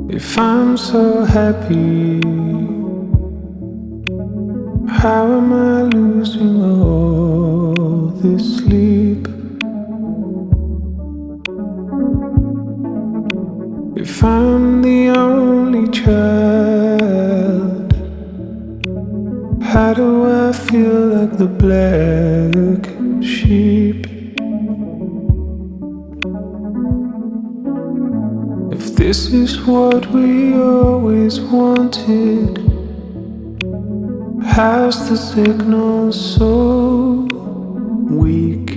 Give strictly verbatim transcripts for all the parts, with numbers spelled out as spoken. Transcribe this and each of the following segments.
If I'm so happy, how am I losing all this sleep? If I'm the only child, how do I feel like the black sheep? If this is what we always wanted, how's the signal so weak?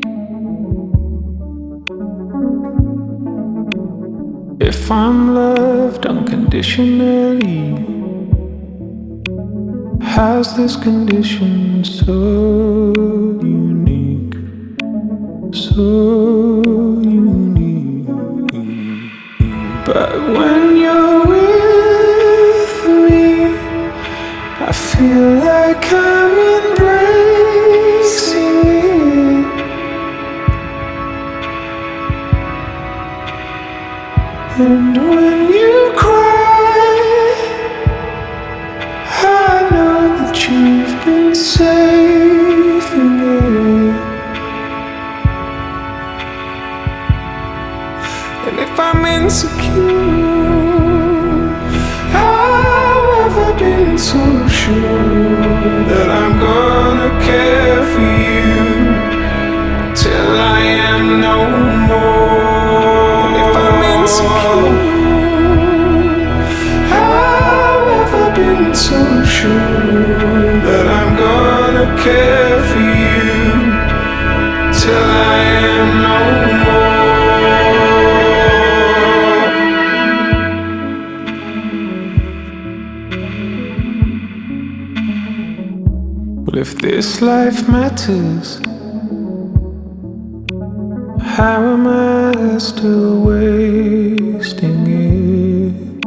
If I'm loved unconditionally, how's this condition so unique? So unique. But when you're with me, I feel like I'm embracing it. And when you cry, I know that you've been saving it. And if I'm insecure, how have I been so sure that I'm gonna care for you till I am no more? And if I'm insecure, how have I been so sure that I'm gonna care for you till I am no more? Well, if this life matters, how am I still wasting it?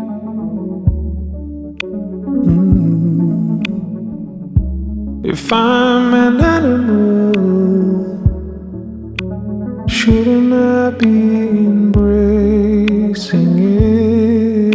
Mm. If I'm an animal, shouldn't I be embracing it?